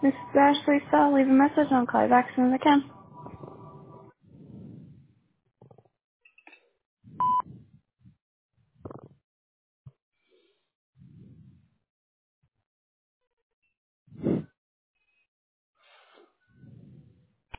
This is Ashley Stahl. Leave a message and I'll call you back as soon as I can.